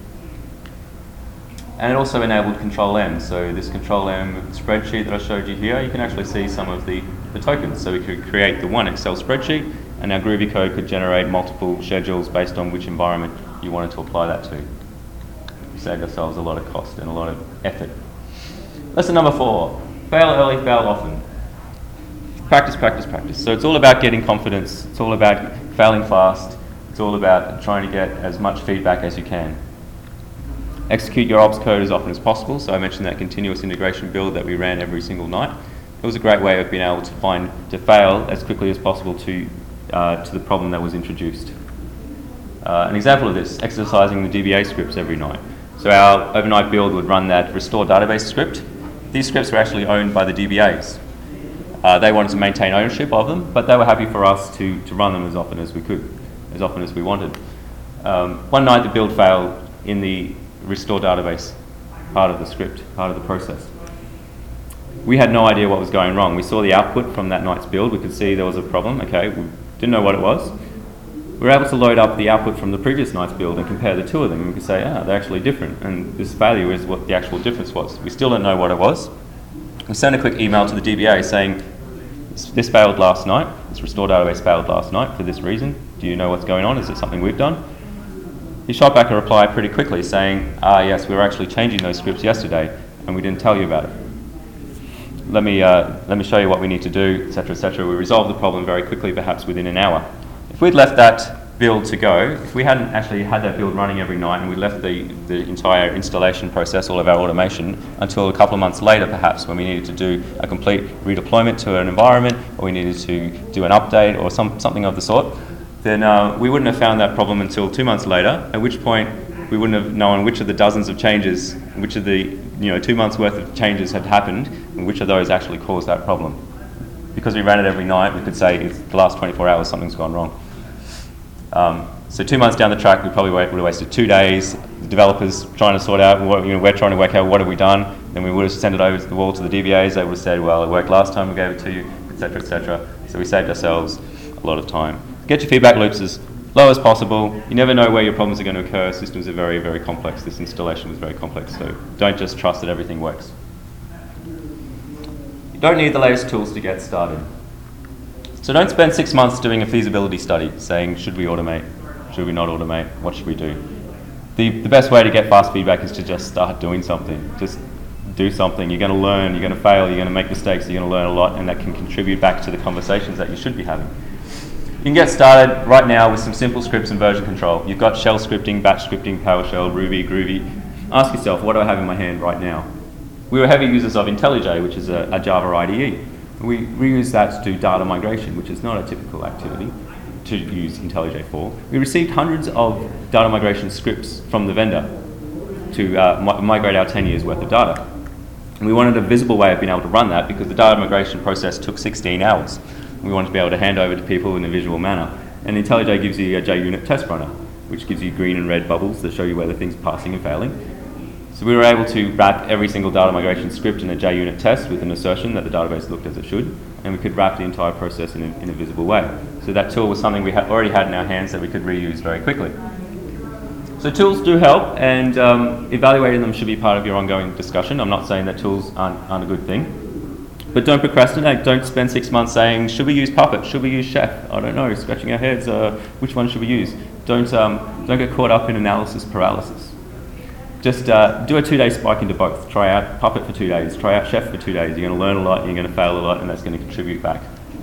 And it also enabled Control-M. So this Control-M spreadsheet that I showed you here, you can actually see some of the tokens. So we could create the one Excel spreadsheet, and our Groovy code could generate multiple schedules based on which environment you wanted to apply that to. We saved ourselves a lot of cost and a lot of effort. Lesson number 4, fail early, fail often. Practice, practice, practice. So it's all about getting confidence. It's all about failing fast. It's all about trying to get as much feedback as you can. Execute your ops code as often as possible. So I mentioned that continuous integration build that we ran every single night. It was a great way of being able to fail as quickly as possible to the problem that was introduced. An example of this, exercising the DBA scripts every night. So our overnight build would run that restore database script. These scripts were actually owned by the DBAs. They wanted to maintain ownership of them, but they were happy for us to run them as often as we could, as often as we wanted. One night the build failed in the restore database part of the script, part of the process. We had no idea what was going wrong. We saw the output from that night's build. We could see there was a problem. Okay, we didn't know what it was. We were able to load up the output from the previous night's build and compare the two of them, and we could say, they're actually different, and this value is what the actual difference was. We still don't know what it was. We sent a quick email to the DBA saying, this failed last night, this restore database failed last night for this reason. Do you know what's going on? Is it something we've done? He shot back a reply pretty quickly saying, yes, we were actually changing those scripts yesterday and we didn't tell you about it. Let me show you what we need to do, etc., etc. We resolved the problem very quickly, perhaps within an hour. If we'd left that build to go, if we hadn't actually had that build running every night and we left the entire installation process, all of our automation, until a couple of months later perhaps, when we needed to do a complete redeployment to an environment, or we needed to do an update or something of the sort, then we wouldn't have found that problem until 2 months later, at which point we wouldn't have known which of the dozens of changes, which of the 2 months worth of changes had happened and which of those actually caused that problem. Because we ran it every night, we could say it's the last 24 hours something's gone wrong. So 2 months down the track, we probably would have wasted 2 days. The developers trying to sort out, we're trying to work out what have we done. Then we would have sent it over to the wall to the DBAs. They would have said, well, it worked last time we gave it to you, etc., etc. So we saved ourselves a lot of time. Get your feedback loops as low as possible. You never know where your problems are going to occur. Systems are very, very complex. This installation was very complex, so don't just trust that everything works. You don't need the latest tools to get started. So don't spend 6 months doing a feasibility study saying, should we automate? Should we not automate? What should we do? The best way to get fast feedback is to just start doing something. Just do something. You're going to learn, you're going to fail, you're going to make mistakes, you're going to learn a lot, and that can contribute back to the conversations that you should be having. You can get started right now with some simple scripts and version control. You've got shell scripting, batch scripting, PowerShell, Ruby, Groovy. Ask yourself, what do I have in my hand right now? We were heavy users of IntelliJ, which is a Java IDE. We reuse that to do data migration, which is not a typical activity to use IntelliJ for. We received hundreds of data migration scripts from the vendor to migrate our 10 years worth of data. And we wanted a visible way of being able to run that because the data migration process took 16 hours. We wanted to be able to hand over to people in a visual manner. And IntelliJ gives you a JUnit test runner, which gives you green and red bubbles that show you whether things are passing and failing. So we were able to wrap every single data migration script in a JUnit test with an assertion that the database looked as it should, and we could wrap the entire process in a visible way. So that tool was something we already had in our hands that we could reuse very quickly. So tools do help, and evaluating them should be part of your ongoing discussion. I'm not saying that tools aren't a good thing. But don't procrastinate. Don't spend 6 months saying, should we use Puppet? Should we use Chef? I don't know, scratching our heads, which one should we use? Don't get caught up in analysis paralysis. Just do a 2-day spike into both. Try out Puppet for 2 days. Try out Chef for 2 days. You're going to learn a lot, you're going to fail a lot, and that's going to contribute back.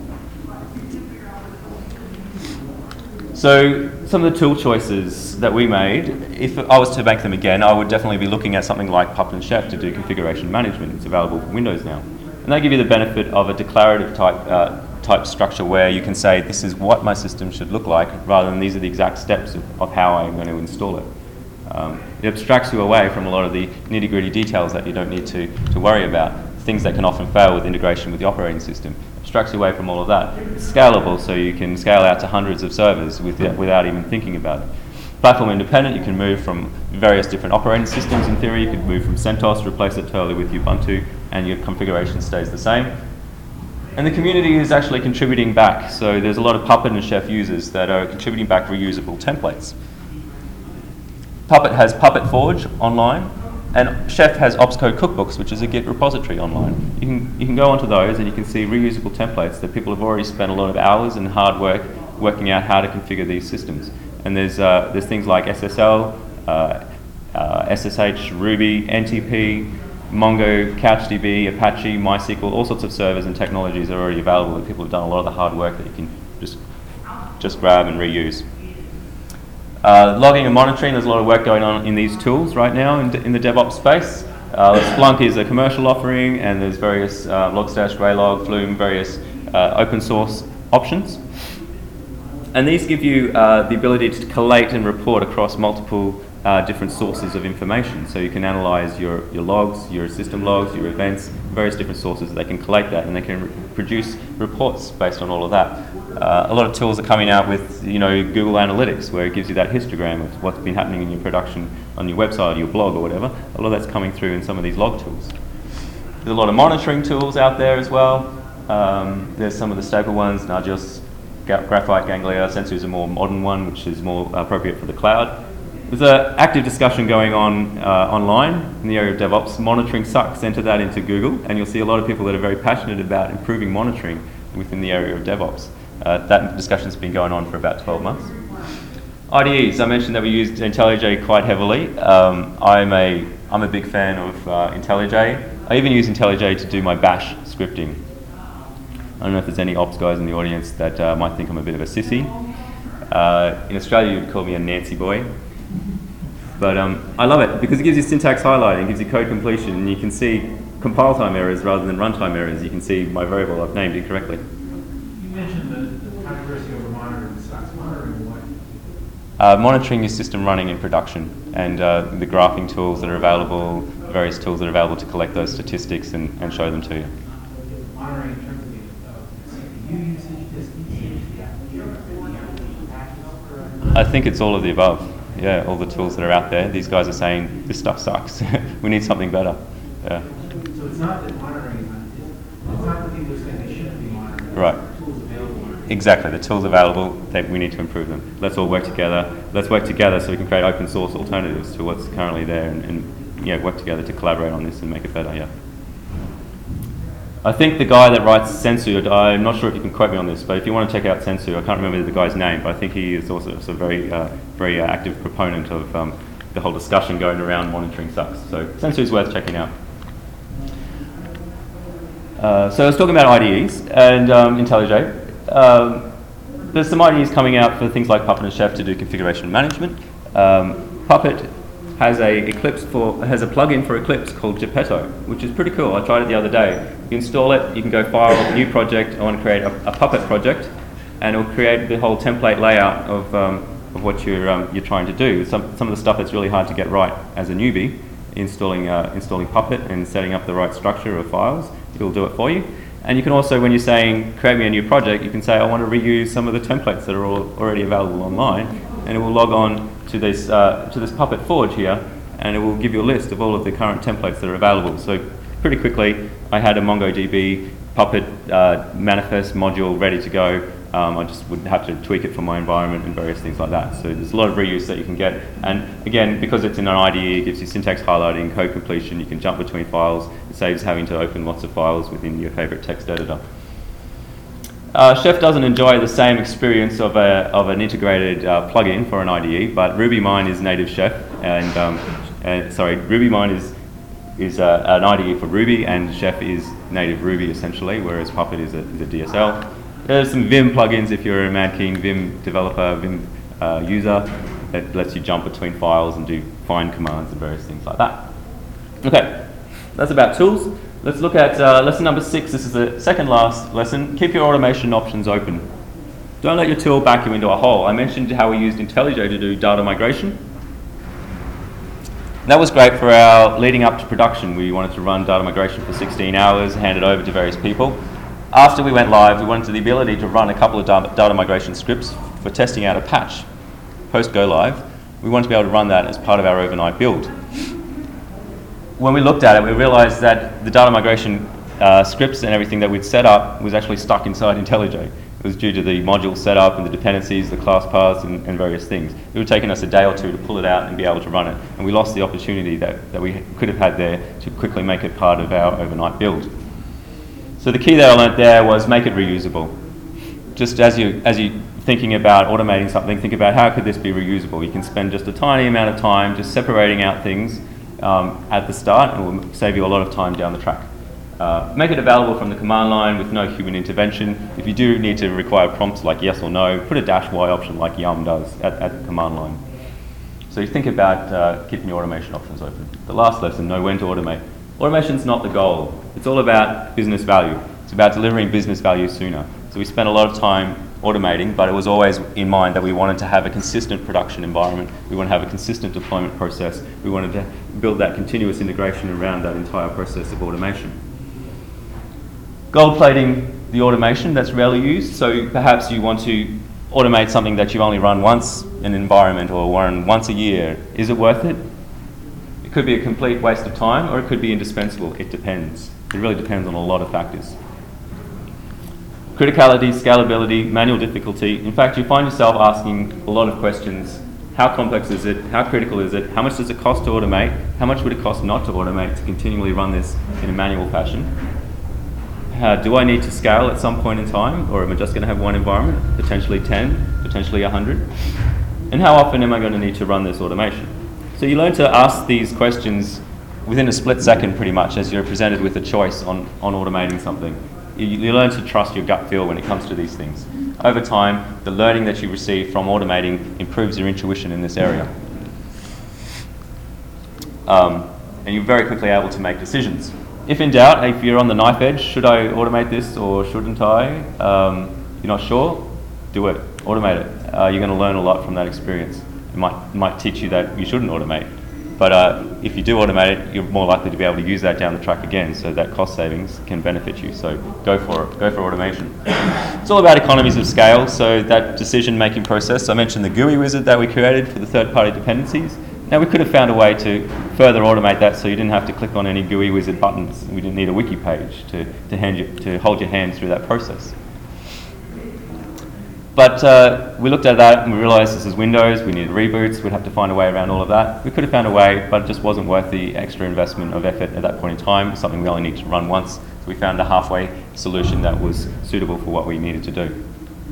So some of the tool choices that we made, if I was to make them again, I would definitely be looking at something like Puppet and Chef to do configuration management. It's available for Windows now. And they give you the benefit of a declarative type structure where you can say, this is what my system should look like, rather than these are the exact steps of how I'm going to install it. It abstracts you away from a lot of the nitty-gritty details that you don't need to worry about, things that can often fail with integration with the operating system. Abstracts you away from all of that. It's scalable, so you can scale out to hundreds of servers without even thinking about it. Platform independent, you can move from various different operating systems in theory. You could move from CentOS, replace it totally with Ubuntu, and your configuration stays the same. And the community is actually contributing back, so there's a lot of Puppet and Chef users that are contributing back reusable templates. Puppet has Puppet Forge online, and Chef has Opscode cookbooks, which is a Git repository online. You can go onto those and you can see reusable templates that people have already spent a lot of hours and hard work working out how to configure these systems. And there's things like SSL, SSH, Ruby, NTP, Mongo, CouchDB, Apache, MySQL, all sorts of servers and technologies are already available that people have done a lot of the hard work that you can just grab and reuse. Logging and monitoring, there's a lot of work going on in these tools right now in the DevOps space. Splunk is a commercial offering, and there's various Logstash, Graylog, Flume, various open source options. And these give you the ability to collate and report across multiple different sources of information. So you can analyze your logs, your system logs, your events, various different sources. They can collate that and they can produce reports based on all of that. A lot of tools are coming out with Google Analytics, where it gives you that histogram of what's been happening in your production on your website or your blog or whatever. A lot of that's coming through in some of these log tools. There's a lot of monitoring tools out there as well. There's some of the staple ones, Nagios, Graphite, Ganglia. Sensu is a more modern one, which is more appropriate for the cloud. There's an active discussion going on online in the area of DevOps. Monitoring sucks. Enter that into Google, and you'll see a lot of people that are very passionate about improving monitoring within the area of DevOps. That discussion's been going on for about 12 months. IDEs, I mentioned that we used IntelliJ quite heavily. I'm a big fan of IntelliJ. I even use IntelliJ to do my bash scripting. I don't know if there's any ops guys in the audience that might think I'm a bit of a sissy. In Australia, you'd call me a Nancy boy. But I love it because it gives you syntax highlighting, it gives you code completion, and you can see compile time errors rather than runtime errors. You can see my variable, I've named it correctly. You mentioned the controversy over monitoring. Sucks. Monitoring what? Monitoring your system running in production, and the graphing tools that are available, various tools that are available to collect those statistics and show them to you. Monitoring in terms of the CPU usage, disk usage, the application patches. I think it's all of the above. Yeah, all the tools that are out there. These guys are saying this stuff sucks. We need something better. Yeah. So it's not that monitoring it's not that people are saying they shouldn't be monitoring. Right. The tools available. Exactly. The tools available, we need to improve them. Let's all work together. Let's work together so we can create open source alternatives to what's currently there and work together to collaborate on this and make it better. Yeah. I think the guy that writes Sensu, I'm not sure if you can quote me on this, but if you want to check out Sensu, I can't remember the guy's name, but I think he is also a very active proponent of the whole discussion going around monitoring sucks. So Sensu is worth checking out. So I was talking about IDEs and IntelliJ. There's some IDEs coming out for things like Puppet and Chef to do configuration management. Puppet has a plugin for Eclipse called Geppetto, which is pretty cool. I tried it the other day. You install it, you can go file, new project. I want to create a Puppet project, and it'll create the whole template layout of what you're trying to do. Some of the stuff that's really hard to get right as a newbie, installing Puppet and setting up the right structure of files. It'll do it for you. And you can also, when you're saying create me a new project, you can say I want to reuse some of the templates that are already available online, and it will log on to this Puppet Forge here, and it will give you a list of all of the current templates that are available. So pretty quickly, I had a MongoDB Puppet manifest module ready to go. I just would have to tweak it for my environment and various things like that. So there's a lot of reuse that you can get. And again, because it's in an IDE, it gives you syntax highlighting, code completion. You can jump between files. It saves having to open lots of files within your favorite text editor. Chef doesn't enjoy the same experience of an integrated plugin for an IDE, but RubyMine is native Chef, RubyMine is an IDE for Ruby, and Chef is native Ruby essentially, whereas Puppet is a DSL. There's some Vim plugins if you're a Mad King Vim developer, Vim user, that lets you jump between files and do find commands and various things like that. Okay, that's about tools. Let's look at lesson number 6. This is the second last lesson. Keep your automation options open. Don't let your tool back you into a hole. I mentioned how we used IntelliJ to do data migration. That was great for our leading up to production. We wanted to run data migration for 16 hours, hand it over to various people. After we went live, we wanted the ability to run a couple of data migration scripts for testing out a patch. Post go live, we wanted to be able to run that as part of our overnight build. When we looked at it, we realized that the data migration scripts and everything that we'd set up was actually stuck inside IntelliJ. It was due to the module setup and the dependencies, the class paths, and various things. It would have taken us a day or two to pull it out and be able to run it. And we lost the opportunity that we could have had there to quickly make it part of our overnight build. So the key that I learned there was make it reusable. Just as you thinking about automating something, think about how could this be reusable. You can spend just a tiny amount of time just separating out things at the start, and it will save you a lot of time down the track. Make it available from the command line with no human intervention. If you do need to require prompts like yes or no, put a -y option like Yum does at the command line. So you think about keeping your automation options open. The last lesson, know when to automate. Automation's not the goal. It's all about business value. It's about delivering business value sooner. So we spent a lot of time automating, but it was always in mind that we wanted to have a consistent production environment. We want to have a consistent deployment process. We wanted to build that continuous integration around that entire process of automation. Gold plating the automation, that's rarely used. So perhaps you want to automate something that you only run once in an environment or run once a year. Is it worth it? It could be a complete waste of time, or it could be indispensable. It depends. It really depends on a lot of factors. Criticality, scalability, manual difficulty. In fact, you find yourself asking a lot of questions. How complex is it? How critical is it? How much does it cost to automate? How much would it cost not to automate to continually run this in a manual fashion? Do I need to scale at some point in time, or am I just going to have one environment, potentially 10, potentially 100? And how often am I going to need to run this automation? So you learn to ask these questions within a split second pretty much as you're presented with a choice on automating something. You learn to trust your gut feel when it comes to these things. Over time, the learning that you receive from automating improves your intuition in this area. And you're very quickly able to make decisions. If in doubt, if you're on the knife edge, should I automate this or shouldn't I? You're not sure? Do it. Automate it. You're going to learn a lot from that experience. It might teach you that you shouldn't automate. But if you do automate it, you're more likely to be able to use that down the track again, so that cost savings can benefit you. So go for it, go for automation. It's all about economies of scale, so that decision-making process. I mentioned the GUI wizard that we created for the third-party dependencies. Now we could have found a way to further automate that so you didn't have to click on any GUI wizard buttons. We didn't need a wiki page to hold your hand through that process. But we looked at that and we realised this is Windows, we needed reboots, we'd have to find a way around all of that. We could have found a way, but it just wasn't worth the extra investment of effort at that point in time. It's something we only need to run once. So we found a halfway solution that was suitable for what we needed to do.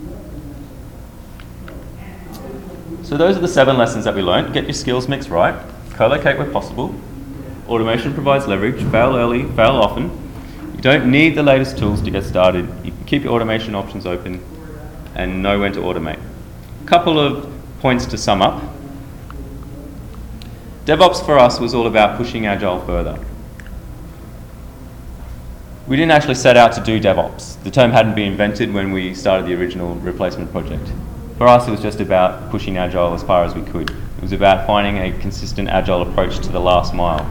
So those are the 7 lessons that we learned. Get your skills mix right, co-locate where possible, automation provides leverage, fail early, fail often. You don't need the latest tools to get started. You can keep your automation options open and know when to automate. A couple of points to sum up. DevOps for us was all about pushing Agile further. We didn't actually set out to do DevOps. The term hadn't been invented when we started the original replacement project. For us, it was just about pushing Agile as far as we could. It was about finding a consistent Agile approach to the last mile.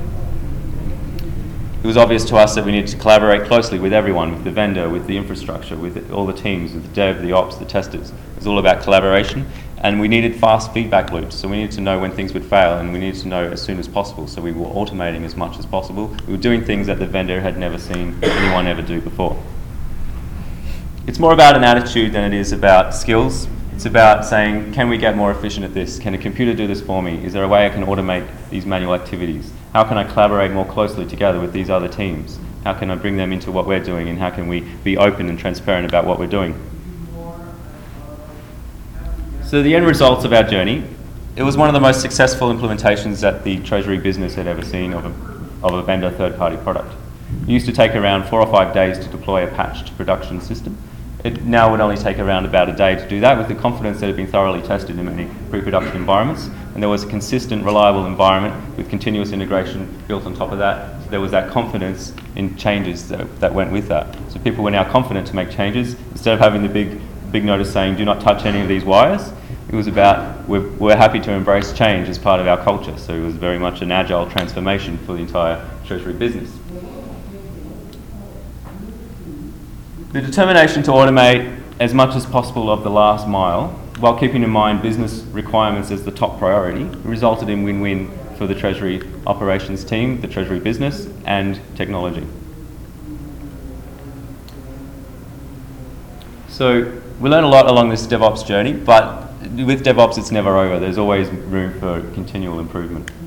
It was obvious to us that we needed to collaborate closely with everyone, with the vendor, with the infrastructure, with all the teams, with the dev, the ops, the testers. It was all about collaboration, and we needed fast feedback loops, so we needed to know when things would fail, and we needed to know as soon as possible, so we were automating as much as possible. We were doing things that the vendor had never seen anyone ever do before. It's more about an attitude than it is about skills. It's about saying, can we get more efficient at this? Can a computer do this for me? Is there a way I can automate these manual activities? How can I collaborate more closely together with these other teams? How can I bring them into what we're doing, and how can we be open and transparent about what we're doing? So the end results of our journey, it was one of the most successful implementations that the Treasury business had ever seen of a vendor third-party product. It used to take around 4 or 5 days to deploy a patched production system. It now would only take around about a day to do that, with the confidence that it had been thoroughly tested in many pre-production environments, and there was a consistent, reliable environment with continuous integration built on top of that. So there was that confidence in changes that went with that. So people were now confident to make changes. Instead of having the big notice saying, do not touch any of these wires, it was about, we're happy to embrace change as part of our culture. So it was very much an agile transformation for the entire Treasury business. The determination to automate as much as possible of the last mile, while keeping in mind business requirements as the top priority, resulted in win-win for the Treasury operations team, the Treasury business, and technology. So we learn a lot along this DevOps journey, but with DevOps it's never over. There's always room for continual improvement.